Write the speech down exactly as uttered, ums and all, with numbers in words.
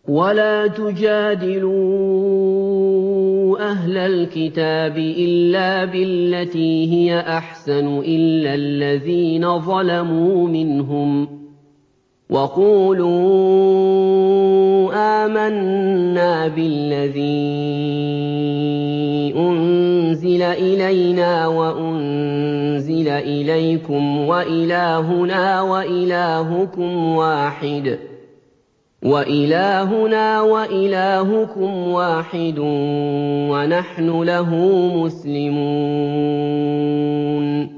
وَلَا تُجَادِلُوا أَهْلَ الْكِتَابِ إِلَّا بِالَّتِي هِيَ أَحْسَنُ إِلَّا الَّذِينَ ظَلَمُوا مِنْهُمْ ۖ وَقُولُوا آمَنَّا بِالَّذِي أُنزِلَ إِلَيْنَا وَأُنزِلَ إِلَيْكُمْ وَإِلَٰهُنَا وَإِلَٰهُكُمْ وَاحِدٌ وَنَحْنُ لَهُ مُسْلِمُونَ